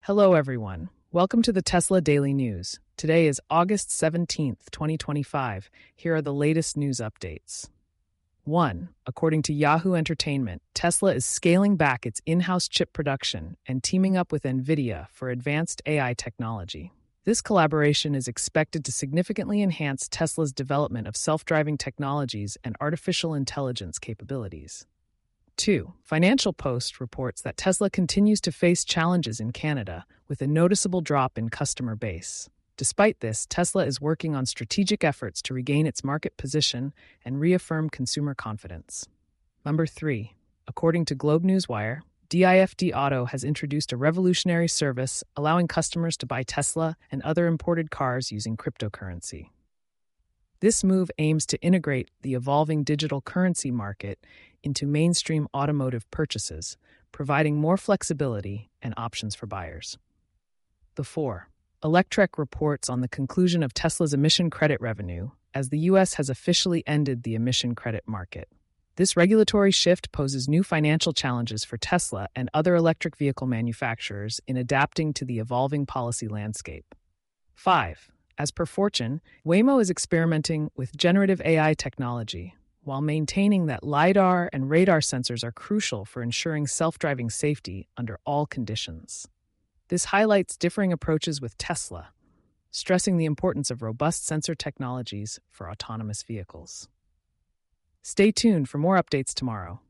Hello, everyone. Welcome to the Tesla Daily News. Today is August 17th, 2025. Here are the latest news updates. 1. According to Yahoo Entertainment, Tesla is scaling back its in-house chip production and teaming up with NVIDIA for advanced AI technology. This collaboration is expected to significantly enhance Tesla's development of self-driving technologies and artificial intelligence capabilities. 2. Financial Post reports that Tesla continues to face challenges in Canada, with a noticeable drop in customer base. Despite this, Tesla is working on strategic efforts to regain its market position and reaffirm consumer confidence. 3. According to Globe Newswire, DIFD Auto has introduced a revolutionary service allowing customers to buy Tesla and other imported cars using cryptocurrency. This move aims to integrate the evolving digital currency market into mainstream automotive purchases, providing more flexibility and options for buyers. 4. Electrek reports on the conclusion of Tesla's emission credit revenue, as the U.S. has officially ended the emission credit market. This regulatory shift poses new financial challenges for Tesla and other electric vehicle manufacturers in adapting to the evolving policy landscape. 5. As per Fortune, Waymo is experimenting with generative AI technology, while maintaining that LiDAR and radar sensors are crucial for ensuring self-driving safety under all conditions. This highlights differing approaches with Tesla, stressing the importance of robust sensor technologies for autonomous vehicles. Stay tuned for more updates tomorrow.